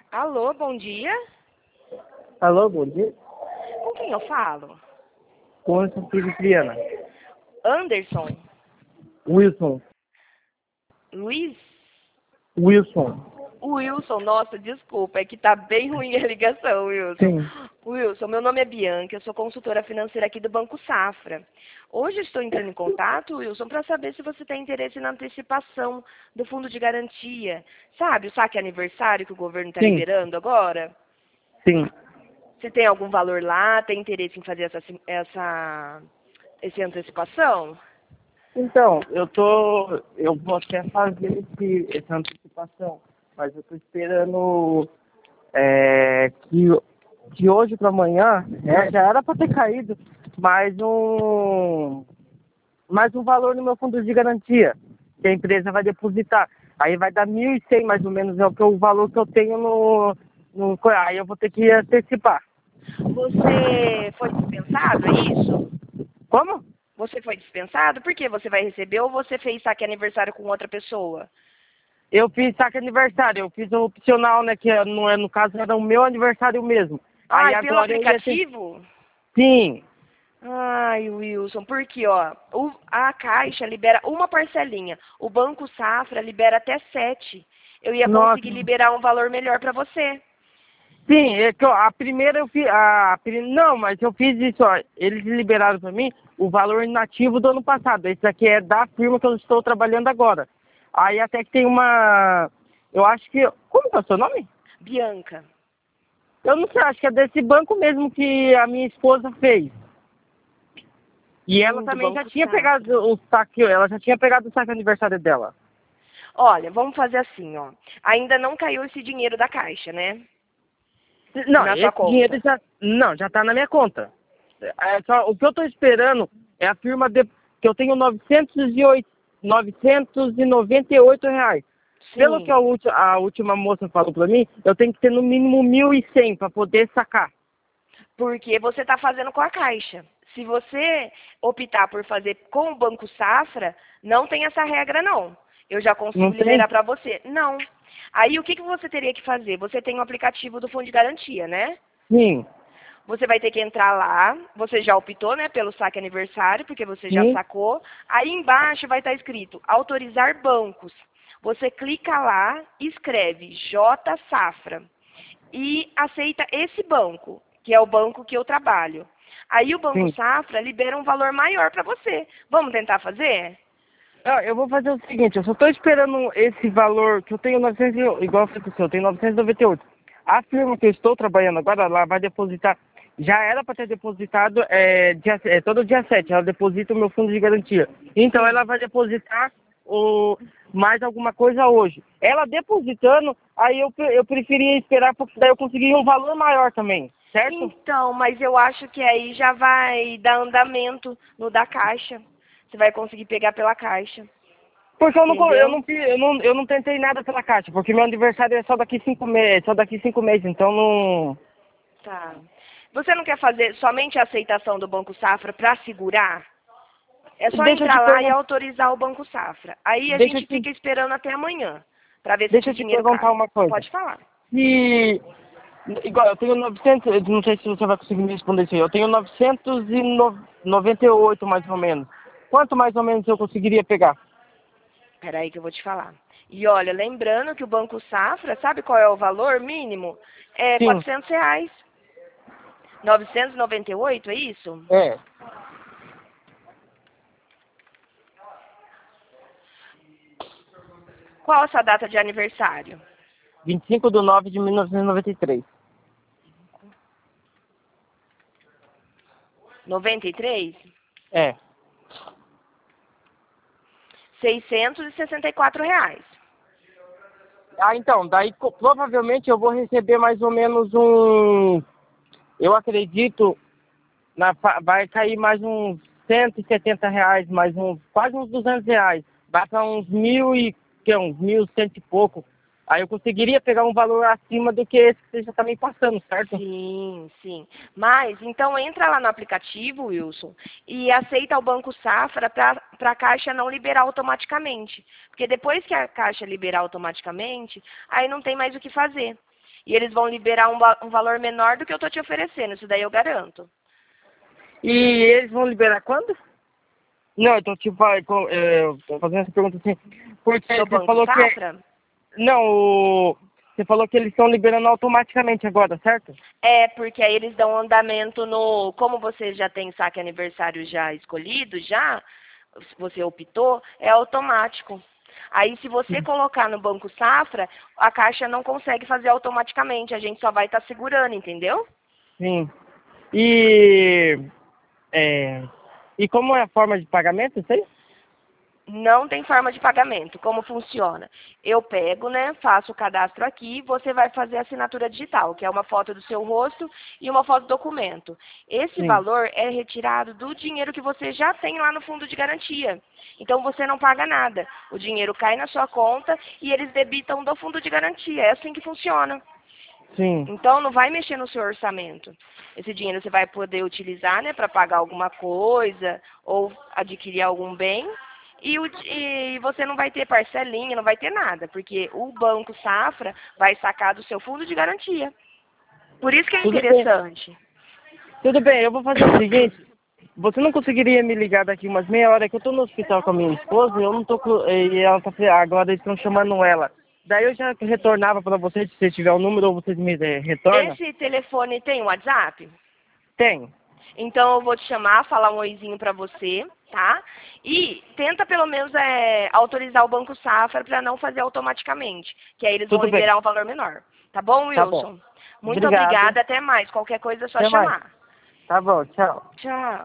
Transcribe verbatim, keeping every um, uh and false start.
Alô, bom dia. Alô, bom dia. Com quem eu falo? Com Anderson Cristiana. Anderson? Wilson. Luiz? Wilson. Wilson, nossa, desculpa, é que tá bem ruim a ligação, Wilson. Sim. Wilson, meu nome é Bianca, eu sou consultora financeira aqui do Banco Safra. Hoje eu estou entrando em contato, Wilson, para saber se você tem interesse na antecipação do fundo de garantia. Sabe, o saque aniversário que o governo está Sim. liberando agora? Sim. Você tem algum valor lá? Tem interesse em fazer essa, essa, essa antecipação? Então, eu tô. Eu vou até fazer esse, essa antecipação, mas eu tô esperando é, que, que hoje para amanhã é, já era para ter caído mais um mais um valor no meu fundo de garantia que a empresa vai depositar. Aí vai dar mil e cem mais ou menos, é o, que, o valor que eu tenho no, no. Aí eu vou ter que antecipar. Você foi dispensado, é isso? Como? Você foi dispensado? Por que você vai receber ou você fez saque aniversário com outra pessoa? Eu fiz saque aniversário, eu fiz o opcional, né? Que no, no caso era o meu aniversário mesmo. Aí Ai, pelo agora eu ia ter. aplicativo? Sim. Ai, Wilson, porque ó, o- a Caixa libera uma parcelinha, o Banco Safra libera até sete. Eu ia Nossa. conseguir liberar um valor melhor para você. Sim, é que, ó, a primeira eu fiz. A, pri- não, mas eu fiz isso, ó. Eles liberaram pra mim o valor inativo do ano passado. Esse aqui é da firma que eu estou trabalhando agora. Aí até que tem uma. Eu acho que. Como que é o seu nome? Bianca. Eu não sei, acho que é desse banco mesmo que a minha esposa fez. E ela Sim, do também já Banco tinha Safra. pegado o saque, ela já tinha pegado o saque aniversário dela. Olha, vamos fazer assim, ó. Ainda não caiu esse dinheiro da Caixa, né? Não, Na sua esse dinheiro conta. já. Não, já tá na minha conta. É só, o que eu tô esperando é a firma de, que eu tenho novecentos e oito, novecentos e noventa e oito reais. Pelo que a, Sim. ulti, a última moça falou pra mim, eu tenho que ter no mínimo mil e cem para poder sacar. Porque você está fazendo com a Caixa. Se você optar por fazer com o Banco Safra, não tem essa regra, não. Eu já Não consigo liberar tem? para você. Não. Aí, o que, que você teria que fazer? Você tem o aplicativo do Fundo de Garantia, né? Sim, Você vai ter que entrar lá. Você já optou, né, pelo saque aniversário, porque você já sim, sacou. Aí embaixo vai estar escrito autorizar bancos. Você clica lá, escreve J Safra e aceita esse banco, que é o banco que eu trabalho. Aí o Banco sim. Safra libera um valor maior para você. Vamos tentar fazer? Ah, eu vou fazer o seguinte, eu só tô esperando esse valor que eu tenho novecentos, e- igual eu falei com o senhor, eu tenho novecentos e noventa e oito. A firma que eu estou trabalhando agora, ela vai depositar, já era para ter depositado é, dia, é, todo dia sete, ela deposita o meu fundo de garantia. Então ela Sim. vai depositar o, mais alguma coisa hoje. Ela depositando, aí eu, pre- eu preferia esperar, porque daí eu conseguiria um valor maior também, certo? Então, mas eu acho que aí já vai dar andamento no da Caixa. Você vai conseguir pegar pela Caixa. Porque eu não, co- eu Entendeu? não, fi- eu não, eu não tentei nada pela Caixa, porque meu aniversário é só daqui cinco meses, só daqui cinco meses, então não. Tá. Você não quer fazer somente a aceitação do Banco Safra para segurar? É só Deixa eu te entrar lá e perguntar, autorizar o Banco Safra. Aí a deixa eu gente te, fica esperando até amanhã para ver se deixa esse eu te dinheiro perguntar cai. uma coisa. Pode falar. Se, igual, eu tenho novecentos, eu não sei se você vai conseguir me responder isso aí, eu tenho novecentos e noventa e oito mais ou menos. Quanto mais ou menos eu conseguiria pegar? Peraí que eu vou te falar. E olha, lembrando que o Banco Safra, sabe qual é o valor mínimo? É Sim, quatrocentos reais. novecentos e noventa e oito, é isso? é, Qual a sua data de aniversário? vinte e cinco de nove de mil novecentos e noventa e três. noventa e três? É. seiscentos e sessenta e quatro reais. Ah, então, daí co- provavelmente eu vou receber mais ou menos um, eu acredito, na, fa- vai cair mais uns cento e setenta reais, mais uns, quase uns duzentos reais. Vai para uns mil e, que, é, uns mil, cento e pouco. Aí eu conseguiria pegar um valor acima do que esse que você já está me passando, certo? Sim, sim. Mas, então entra lá no aplicativo, Wilson, e aceita o Banco Safra para a Caixa não liberar automaticamente. Porque depois que a Caixa liberar automaticamente, aí não tem mais o que fazer. E eles vão liberar um, va- um valor menor do que eu tô te oferecendo, isso daí eu garanto. E eles vão liberar quando? Não, então, tipo, ah, co- é, eu tô fazendo essa pergunta assim, porque Do você Banco falou que... Safra? Não, o... você falou que eles estão liberando automaticamente agora, certo? É, porque aí eles dão andamento no... Como você já tem saque aniversário já escolhido, já, você optou, é automático. Aí, se você colocar no Banco Safra, a Caixa não consegue fazer automaticamente, a gente só vai estar segurando, entendeu? Sim. E... É... E como é a forma de pagamento, isso aí? Não tem forma de pagamento. Como funciona? Eu pego, né, faço o cadastro aqui, você vai fazer a assinatura digital, que é uma foto do seu rosto e uma foto do documento. Esse Sim. valor é retirado do dinheiro que você já tem lá no fundo de garantia. Então você não paga nada. O dinheiro cai na sua conta e eles debitam do fundo de garantia. É assim que funciona. Sim. Então não vai mexer no seu orçamento. Esse dinheiro você vai poder utilizar, né, para pagar alguma coisa ou adquirir algum bem. E, o, e você não vai ter parcelinha, não vai ter nada, porque o Banco Safra vai sacar do seu fundo de garantia. Por isso que é Tudo bem. interessante. Tudo bem, eu vou fazer o seguinte. Você não conseguiria me ligar daqui umas meia hora que eu tô no hospital com a minha esposa e eu não tô com... E ela tá... agora eles estão chamando ela. Daí eu já retornava pra você, se você tiver o número ou vocês me eh, retornam. Esse telefone tem WhatsApp? Tem. Então eu vou te chamar, falar um oizinho pra você, tá? E tenta pelo menos é, autorizar o Banco Safra para não fazer automaticamente, que aí eles vão Tudo bem. liberar um valor menor. Tá bom, Tá bom. Wilson? Muito Obrigado. obrigada, até mais. Qualquer coisa é só Até mais. chamar. Tá bom, tchau. Tchau.